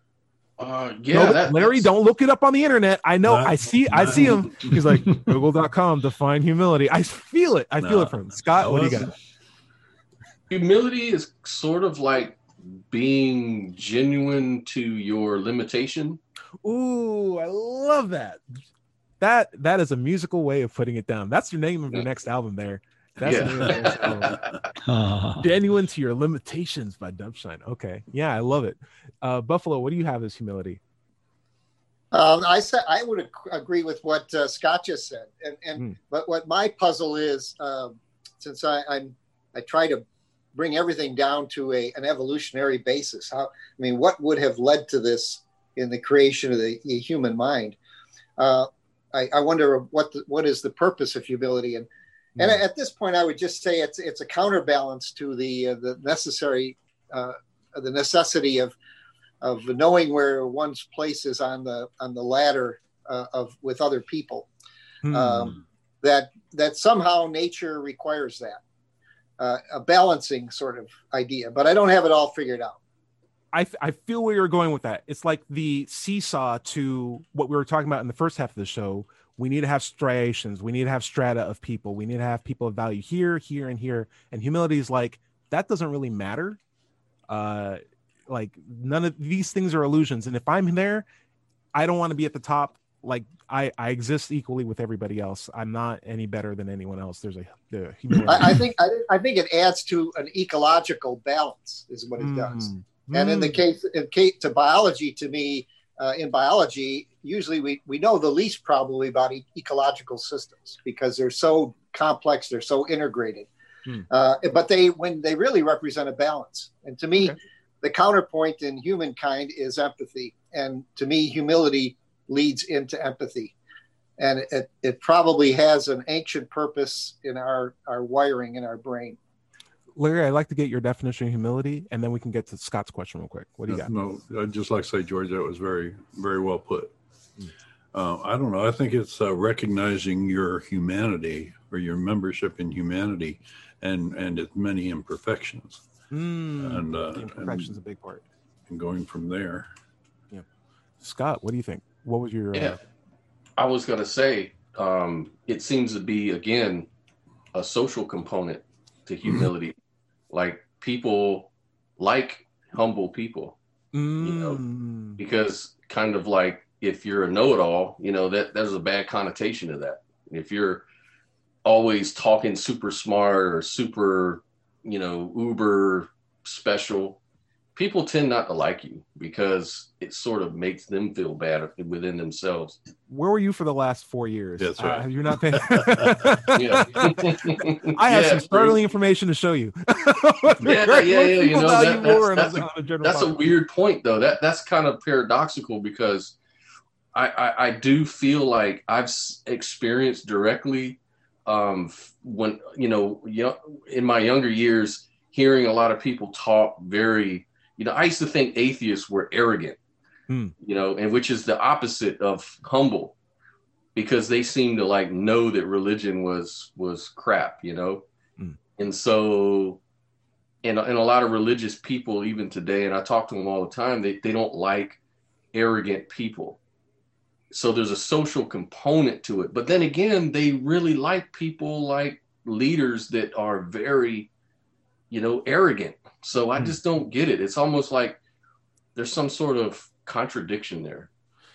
Larry, don't look it up on the internet. I know. I see him. He's like, google.com, define humility. I feel it. I feel it from him. Scott, what do you got? Humility is sort of like being genuine to your limitation. Ooh, I love that. That is a musical way of putting it down. That's the name of your next album there. That's the name of your next album. Genuine to your limitations by Dubshine. Okay. Yeah, I love it. Buffalo, what do you have as humility? I would agree with what Scott just said. But what my puzzle is, since I try to bring everything down to an evolutionary basis, what would have led to this in the creation of the human mind? I wonder what is the purpose of humility. And at this point, I would just say it's a counterbalance to the necessity of knowing where one's place is on the ladder with other people. That somehow nature requires that, a balancing sort of idea. But I don't have it all figured out. I feel where you're going with that. It's like the seesaw to what we were talking about in the first half of the show. We need to have striations. We need to have strata of people. We need to have people of value here, here, and here. And humility is like, that doesn't really matter. Like none of these things are illusions. And if I'm there, I don't want to be at the top. Like I exist equally with everybody else. I'm not any better than anyone else. There's the humility. I think it adds to an ecological balance is what it does. And in the case to biology, to me, in biology, usually we know the least probably about ecological systems because they're so complex, they're so integrated. But when they really represent a balance. And to me, the counterpoint in humankind is empathy. And to me, humility leads into empathy. And it probably has an ancient purpose in our wiring in our brain. Larry, I'd like to get your definition of humility, and then we can get to Scott's question real quick. What do you got? No, I'd just like to say, George, that was very, very well put. I don't know. I think it's recognizing your humanity or your membership in humanity and its many imperfections. And imperfections a big part. And going from there. Yeah. Scott, what do you think? What was your... I was going to say, it seems to be, again, a social component to humility. Like people like humble people, you know, because kind of like if you're a know-it-all, you know, that there's a bad connotation to that. If you're always talking super smart or super, you know, uber special, people tend not to like you because it sort of makes them feel bad within themselves. Where were you for the last 4 years? That's right. Have you not been? I have some startling information to show you. Yeah. You know, that's a weird point, though. That's kind of paradoxical because I do feel like I've experienced directly when, you know, in my younger years, hearing a lot of people talk very, you know, I used to think atheists were arrogant, you know, and which is the opposite of humble because they seem to like know that religion was crap, you know? And so, and a lot of religious people even today, and I talk to them all the time, they don't like arrogant people. So there's a social component to it. But then again, they really like people like leaders that are very, you know, arrogant. So I just don't get it. It's almost like there's some sort of contradiction there.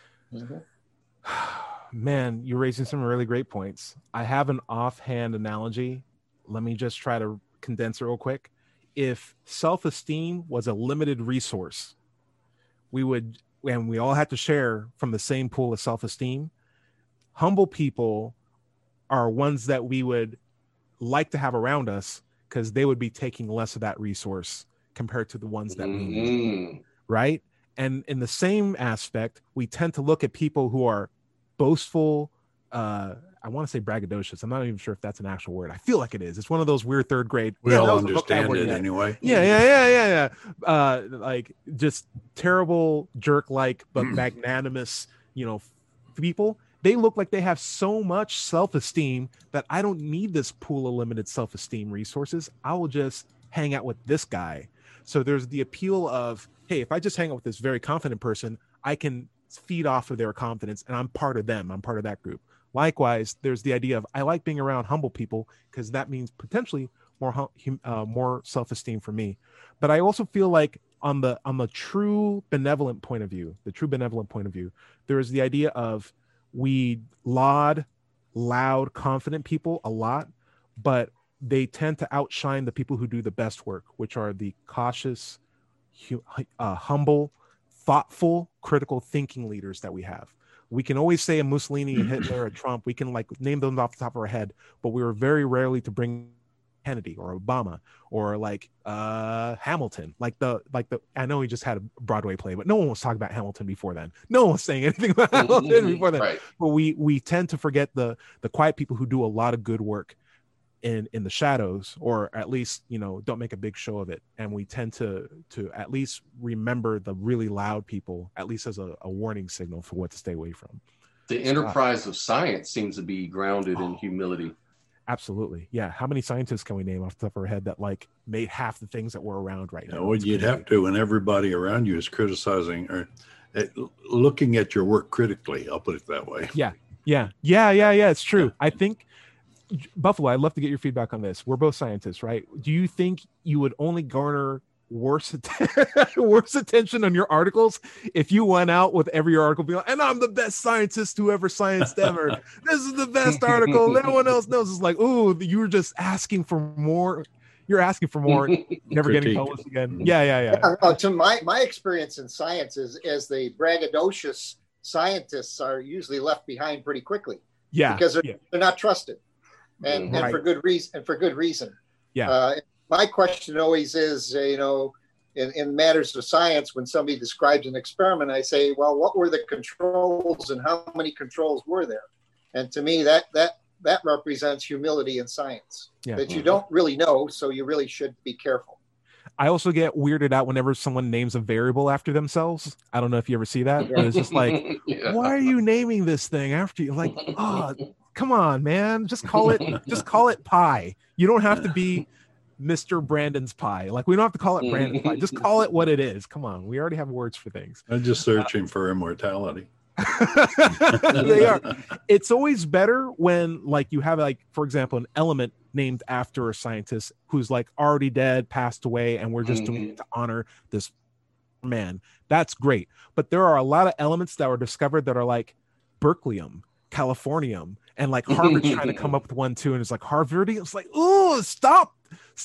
Man, you're raising some really great points. I have an offhand analogy. Let me just try to condense it real quick. If self-esteem was a limited resource, we all had to share from the same pool of self-esteem. Humble people are ones that we would like to have around us because they would be taking less of that resource compared to the ones that we need, right? And in the same aspect, we tend to look at people who are boastful. I want to say braggadocious. I'm not even sure if that's an actual word. I feel like it is. It's one of those weird third grade. We all understand it anyway. Yeah. Like just terrible jerk-like, but magnanimous, you know, people. They look like they have so much self-esteem that I don't need this pool of limited self-esteem resources. I will just hang out with this guy. So there's the appeal of, hey, if I just hang out with this very confident person, I can feed off of their confidence and I'm part of them. I'm part of that group. Likewise, there's the idea of I like being around humble people because that means potentially more self-esteem for me. But I also feel like on the true benevolent point of view, there is the idea of we laud loud, confident people a lot, but they tend to outshine the people who do the best work, which are the cautious, humble, thoughtful, critical thinking leaders that we have. We can always say a Mussolini, a Hitler, a Trump. We can like name them off the top of our head, but we were very rarely to bring Kennedy or Obama or like Hamilton, like the I know he just had a Broadway play, but no one was talking about Hamilton before then. No one was saying anything about Hamilton before then. Right. But we tend to forget the quiet people who do a lot of good work in the shadows, or at least, you know, don't make a big show of it. And we tend to at least remember the really loud people, at least as a warning signal for what to stay away from. The enterprise of science seems to be grounded in humility. Absolutely. Yeah. How many scientists can we name off the top of our head that like made half the things that were around right now? Well, you'd have to when everybody around you is criticizing or looking at your work critically. I'll put it that way. Yeah. It's true. I think, Buffalo, I'd love to get your feedback on this. We're both scientists, right? Do you think you would only garner worse attention on your articles if you went out with every article being like, and I'm the best scientist who ever scienced ever. This is the best article. No one else knows. It's like, ooh, you were just asking for more. You're asking for more, never getting published again. Yeah. To my experience in science is the braggadocious scientists are usually left behind pretty quickly. Yeah. Because they're not trusted. And for good reason. Yeah. My question always is, in matters of science, when somebody describes an experiment, I say, well, what were the controls and how many controls were there? And to me, that represents humility in science, that you don't really know, so you really should be careful. I also get weirded out whenever someone names a variable after themselves. I don't know if you ever see that. But it's just like, why are you naming this thing after you? Like, oh, come on, man. Just call it pi. You don't have to be Mr. Brandon's pie. Like, we don't have to call it Brandon's pie. Just call it what it is. Come on. We already have words for things. I'm just searching for immortality. They are. It's always better when, like, you have, like, for example, an element named after a scientist who's like already dead, passed away, and we're just doing it to honor this man. That's great. But there are a lot of elements that were discovered that are like Berkeleum, Californium, and like Harvard's trying to come up with one too, and it's like Harvardium. It's like, oh, stop.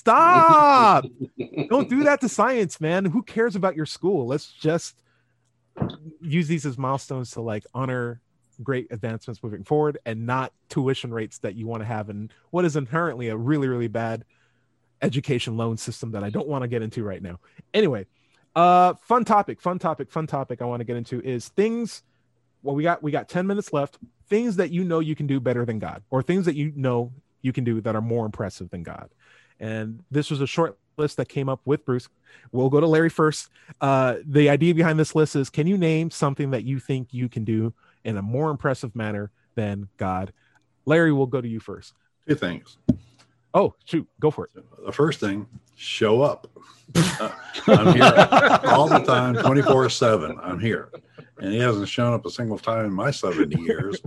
Don't do that to science, man. Who cares about your school? Let's just use these as milestones to like honor great advancements moving forward, and not tuition rates that you want to have in what is inherently a really, really bad education loan system that I don't want to get into right now. Anyway, fun topic I want to get into is things. Well, we got 10 minutes left. Things that you know you can do better than God, or things that you know you can do that are more impressive than God. And this was a short list that came up with Bruce. We'll go to Larry first. The idea behind this list is, can you name something that you think you can do in a more impressive manner than God? Larry, we'll go to you first. 2 things. Oh, shoot. Go for it. The first thing, show up. I'm here all the time, 24/7. I'm here. And he hasn't shown up a single time in my 70 years.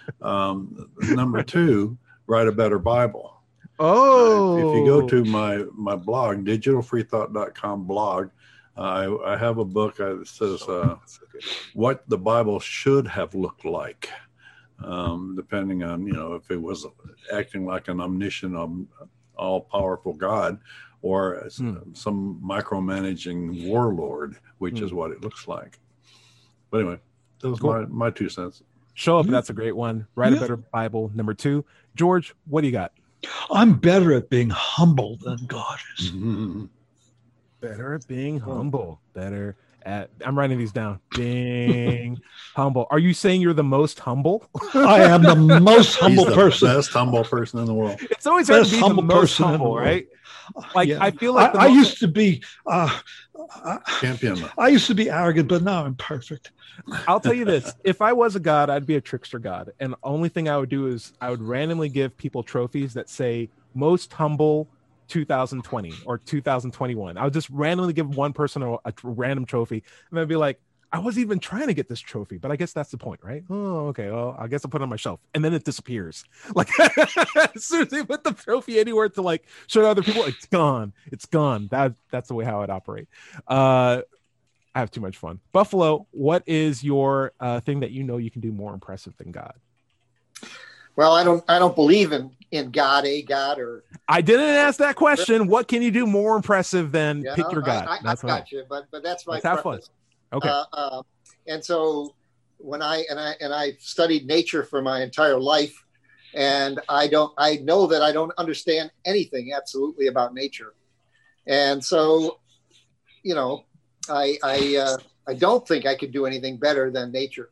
Number 2, write a better Bible. Oh. If you go to my blog, digitalfreethought.com blog, I have a book that says what the Bible should have looked like, depending on, if it was acting like an omniscient, all-powerful God, or some micromanaging warlord, which is what it looks like. But anyway, those are my 2 cents. Show up. That's a great one. Write a better Bible. Number 2, George, what do you got? I'm better at being humble than God is. Mm-hmm. Better at being humble. Better at, I'm writing these down. Being humble. Are you saying you're the most humble? I am the most humble person. Best humble person in the world. It's always hard to be the most humble, right? Like, I feel like I used to be champion. I used to be arrogant, but now I'm perfect. I'll tell you this. If I was a god, I'd be a trickster god. And the only thing I would do is I would randomly give people trophies that say most humble 2020 or 2021. I would just randomly give one person a random trophy. And I'd be like, I wasn't even trying to get this trophy, but I guess that's the point, right? Oh, okay. Well, I guess I'll put it on my shelf. And then it disappears. Like, as soon as they put the trophy anywhere to like show to other people, it's gone. It's gone. That's the way how I'd operate. I have too much fun. Buffalo, what is your thing that you know you can do more impressive than God? Well, I don't believe in God, a God, or. I didn't ask that question. What can you do more impressive than pick your God? I got you, but that's my preference. Okay. And so when I studied nature for my entire life, and I know that I don't understand anything absolutely about nature. And so, you know, I don't think I could do anything better than nature.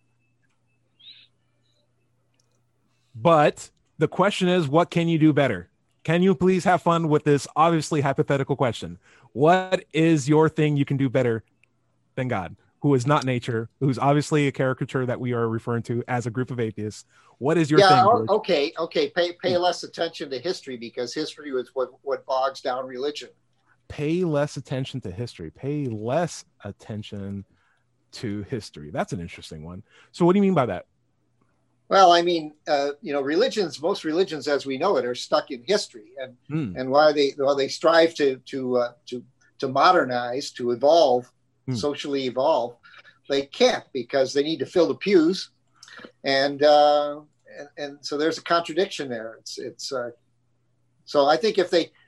But the question is, what can you do better? Can you please have fun with this obviously hypothetical question? What is your thing you can do better than God, who is not nature, who's obviously a caricature that we are referring to as a group of atheists? What is your thing, George? Okay. Pay less attention to history, because history is what bogs down religion. Pay less attention to history. Pay less attention to history. That's an interesting one. So what do you mean by that? Well, I mean, most religions as we know it are stuck in history, and while they strive to modernize, to evolve, socially evolve, they can't, because they need to fill the pews, and so there's a contradiction there. So I think if they,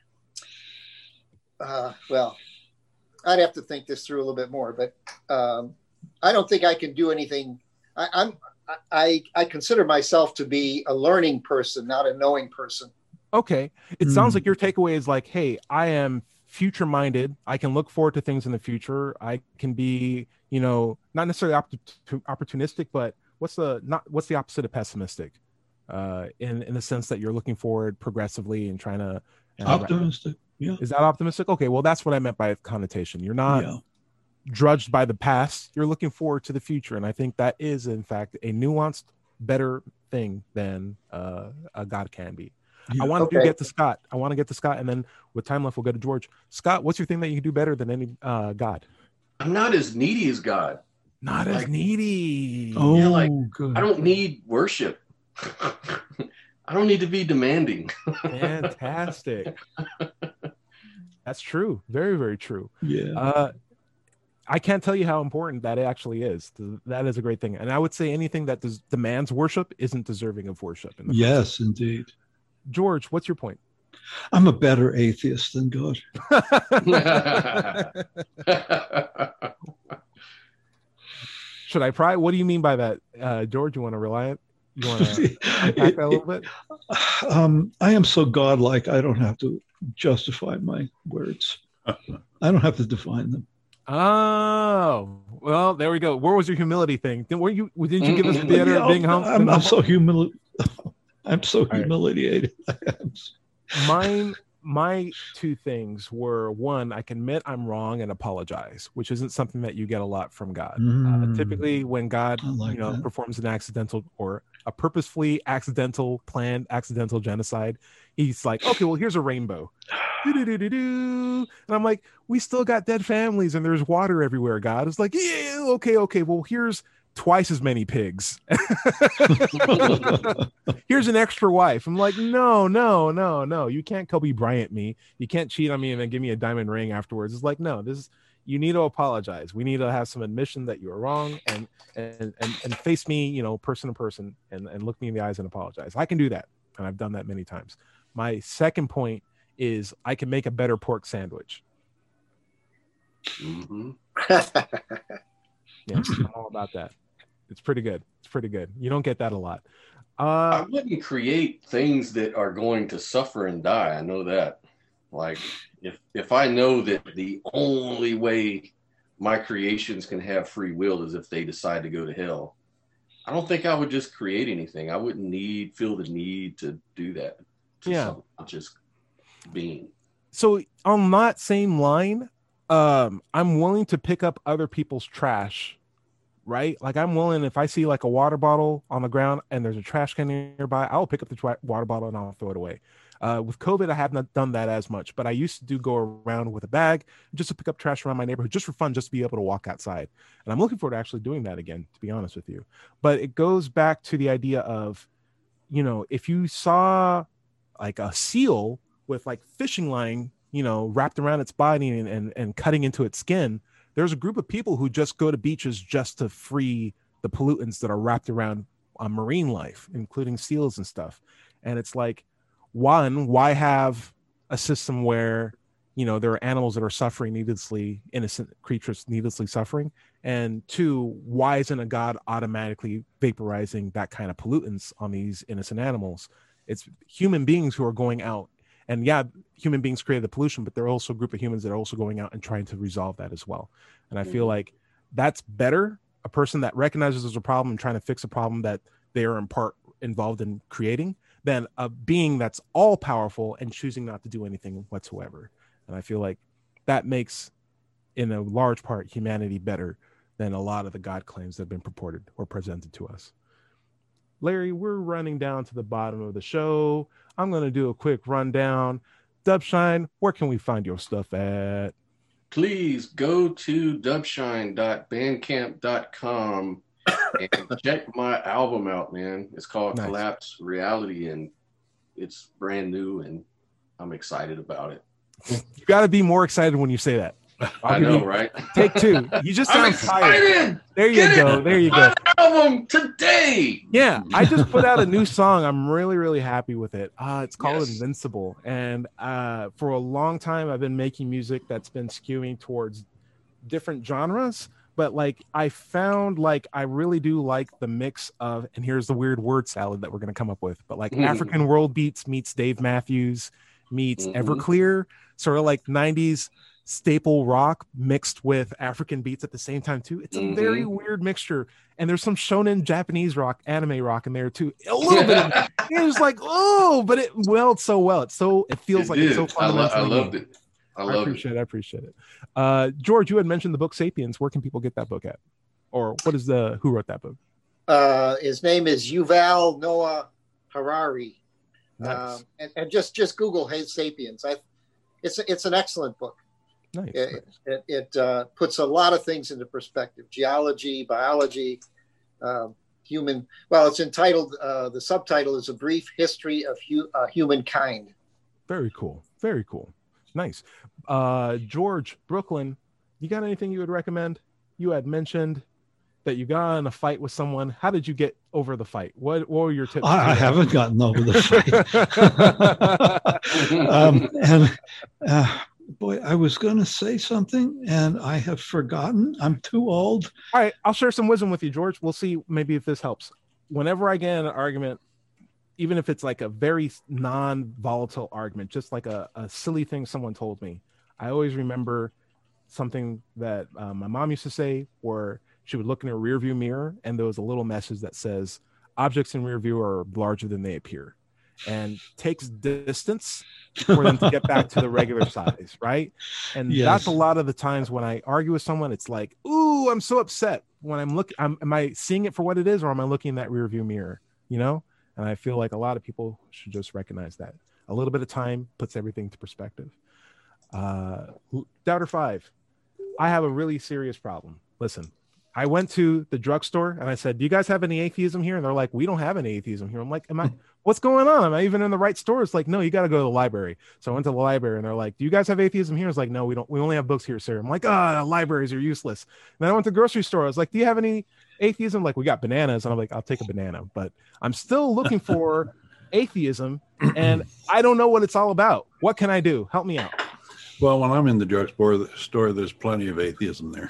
well, I'd have to think this through a little bit more, but I don't think I can do anything. I consider myself to be a learning person, not a knowing person. Okay. It sounds like your takeaway is like, hey, I am future minded. I can look forward to things in the future. I can be, not necessarily opportunistic, but what's the opposite of pessimistic? In the sense that you're looking forward progressively and trying to optimistic. Yeah. Is that optimistic? Okay. Well, that's what I meant by connotation. You're not drudged by the past. You're looking forward to the future. And I think that is, in fact, a nuanced, better thing than a God can be. Yeah. I want to get to Scott. And then with time left, we'll go to George. Scott, what's your thing that you can do better than any God? I'm not as needy as God. Not as needy. Oh, yeah, good. I don't need worship. I don't need to be demanding. Fantastic. That's true. Very, very true. Yeah. I can't tell you how important that actually is. That is a great thing. And I would say anything that demands worship isn't deserving of worship. Yes, indeed. George, what's your point? I'm a better atheist than God. Should I pry? What do you mean by that? George, you want to rely on? You want to unpack that a little bit? I am so godlike, I don't have to justify my words. I don't have to define them. Oh, well, there we go. Where was your humility thing? Didn't you give us the other being humble? I'm so humiliated. My two things were, one, I can admit I'm wrong and apologize, which isn't something that you get a lot from God. Typically when God performs an accidental or a purposefully planned accidental genocide, he's like, okay, well, here's a rainbow. And I'm like, we still got dead families and there's water everywhere. God is like, yeah, okay, well, here's twice as many pigs. Here's an extra wife. I'm like, no, you can't Kobe Bryant me. You can't cheat on me and then give me a diamond ring afterwards. It's like, no, you need to apologize. We need to have some admission that you were wrong and face me, person to person and look me in the eyes and apologize. I can do that, and I've done that many times. My second point is I can make a better pork sandwich. Yes, I'm all about that. It's pretty good. You don't get that a lot. I wouldn't create things that are going to suffer and die. I know that. Like, if I know that the only way my creations can have free will is if they decide to go to hell, I don't think I would just create anything. I wouldn't feel the need to do that to some conscious being. So on that same line, I'm willing to pick up other people's trash, right? Like I'm willing, if I see like a water bottle on the ground and there's a trash can nearby, I'll pick up the water bottle and I'll throw it away. With COVID, I have not done that as much, but I used to go around with a bag just to pick up trash around my neighborhood, just for fun, just to be able to walk outside. And I'm looking forward to actually doing that again, to be honest with you. But it goes back to the idea of, if you saw like a seal with like fishing line, wrapped around its body and cutting into its skin, there's a group of people who just go to beaches just to free the pollutants that are wrapped around marine life, including seals and stuff. And it's like, one, why have a system where, there are animals that are suffering needlessly, innocent creatures needlessly suffering? And two, why isn't a God automatically vaporizing that kind of pollutants on these innocent animals? It's human beings who are going out. And yeah, human beings created the pollution, but there are also a group of humans that are also going out and trying to resolve that as well. And I feel like that's better, a person that recognizes there's a problem and trying to fix a problem that they are in part involved in creating, than a being that's all powerful and choosing not to do anything whatsoever. And I feel like that makes, in a large part, humanity better than a lot of the God claims that have been purported or presented to us. Larry, we're running down to the bottom of the show. I'm going to do a quick rundown. Dubshine, where can we find your stuff at? Please go to dubshine.bandcamp.com and check my album out, man. It's called Collapse Reality, and it's brand new, and I'm excited about it. You got to be more excited when you say that. I know, right? Take two. You just sound tired. There you go. There you go. Album today. Yeah, I just put out a new song. I'm really, really happy with it. It's called Invincible. And for a long time, I've been making music that's been skewing towards different genres. But like, I found like I really do like the mix of, and here's the weird word salad that we're going to come up with, but like African world beats meets Dave Matthews meets Everclear, sort of like 90s staple rock mixed with African beats at the same time too. It's a very weird mixture, and there's some shonen Japanese rock, anime rock in there too. A little bit of it was like, oh, but it welled so well. It feels like it's so fundamentally. I loved it. I appreciate it. George, you had mentioned the book Sapiens. Where can people get that book at? Or who wrote that book? His name is Yuval Noah Harari. Nice. And just Google Hey Sapiens. It's an excellent book. Nice. It puts a lot of things into perspective: geology, biology, human. Well, it's entitled. The subtitle is A Brief History of Humankind. Very cool. Very cool. Nice. George, Brooklyn, you got anything you would recommend? You had mentioned that you got in a fight with someone. How did you get over the fight? What were your tips? I haven't gotten over the fight. Boy, I was going to say something and I have forgotten. I'm too old. All right, I'll share some wisdom with you, George. We'll see maybe if this helps. Whenever I get in an argument, even if it's like a very non-volatile argument, just like a silly thing someone told me, I always remember something that my mom used to say, where she would look in her rear view mirror and there was a little message that says, objects in rear view are larger than they appear, and takes distance for them to get back to the regular size, right? And that's a lot of the times when I argue with someone, it's like, ooh, I'm so upset. When I'm looking, am I seeing it for what it is, or am I looking in that rear view mirror, you know? And I feel like a lot of people should just recognize that. A little bit of time puts everything to perspective. Doubter 5, I have a really serious problem. Listen, I went to the drugstore and I said, do you guys have any atheism here? And they're like, we don't have any atheism here. I'm like, what's going on? Am I even in the right store? It's like, no, you got to go to the library. So I went to the library and they're like, do you guys have atheism here? It's like, no, we don't. We only have books here, sir. I'm like, libraries are useless. And then I went to the grocery store. I was like, do you have any atheism? Like, we got bananas. And I'm like, I'll take a banana, but I'm still looking for atheism and I don't know what it's all about. What can I do? Help me out. Well, when I'm in the drugstore, there's plenty of atheism there.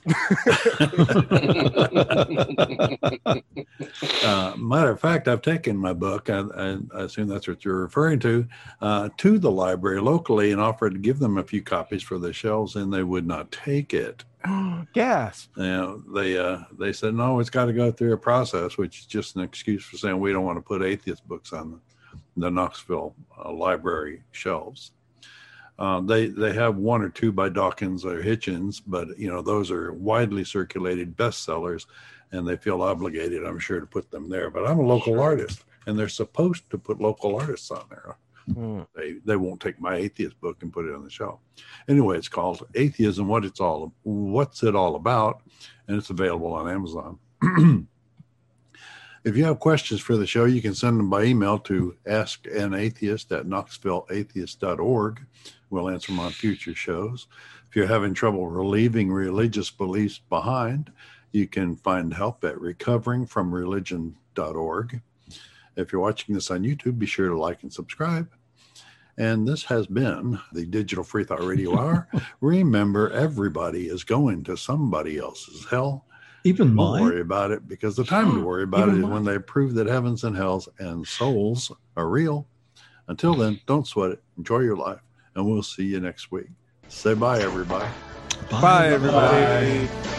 Matter of fact, I've taken my book, and I assume that's what you're referring to the library locally and offered to give them a few copies for the shelves, and they would not take it. Gasp. You know, they said, no, it's got to go through a process, which is just an excuse for saying we don't want to put atheist books on the Knoxville library shelves. They have one or two by Dawkins or Hitchens, but you know, those are widely circulated bestsellers, and they feel obligated, I'm sure, to put them there. But I'm a local artist, and they're supposed to put local artists on there. They won't take my atheist book and put it on the shelf. Anyway, it's called Atheism: What's It All About, and it's available on Amazon. If you have questions for the show, you can send them by email to askanatheist@knoxvilleatheist.org. We'll answer them on future shows. If you're having trouble relieving religious beliefs behind, you can find help at recoveringfromreligion.org. If you're watching this on YouTube, be sure to like and subscribe. And this has been the Digital Free Thought Radio Hour. Remember, everybody is going to somebody else's hell. Even Don't mine? worry about it, because the time to worry about it is when they prove that heavens and hells and souls are real. Until then, don't sweat it. Enjoy your life, and we'll see you next week. Say bye, everybody. Bye everybody.